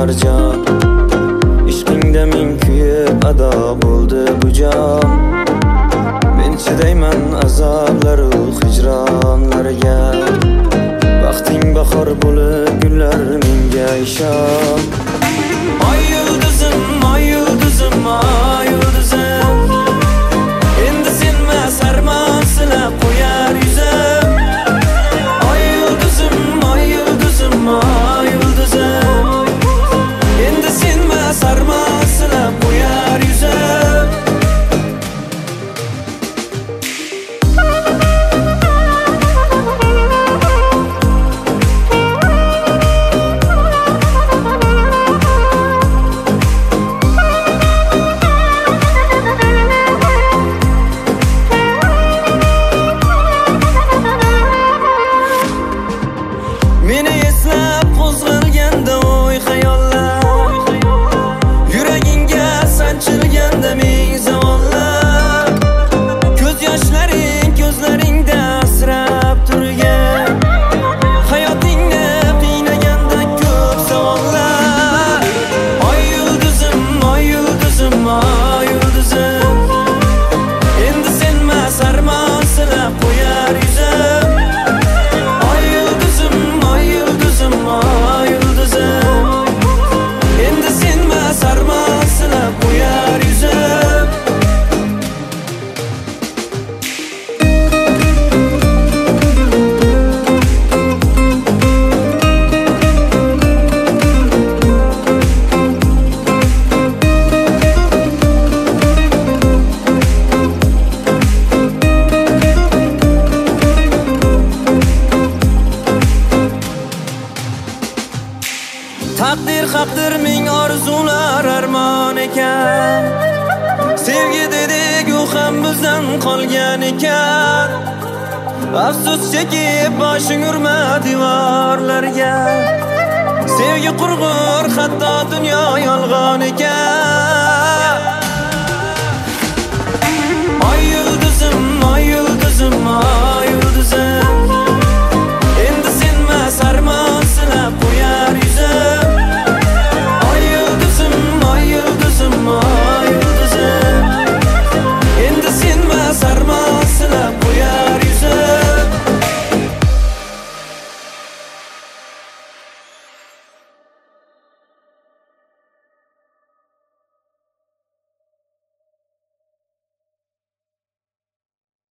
marjon. Ishqingda men kuyib ado bo'ldi bu jon. Men chidayman azoblaru hijronlarga. Baxting bahor bo'lib gullar menga ishon. Ay yulduzim, ay yulduzim, ay yulduzim. Endi senmas armon silab qo'yar yuzim. Ay yulduzim, ay yulduzim, ay yulduzim. Endi senmas armon silab qo'yar yuzim. Meni eslab qo'zg'alganda o'y xayollar, yuragingga sanchilganda ming zavollar. Ko'z yoshlaring ko'zlaringda asrab turgan, hayotingni qiynaganda ko'p savollar. Oy yulduzim, oy yulduzim, oy yulduzim. Endi senmas armon silab qo'yar yuzim. Ay yulduzim, endi senmas armon silab qo'yar yuzim. Taqdir haqdir ming orzular armon ekan. Sevgi dedik u ham bizdan qolgan ekan. Afsus chekib boshing urma devorlarga. Sevgi qurg'ur hatto dunyo yolg'on ekan.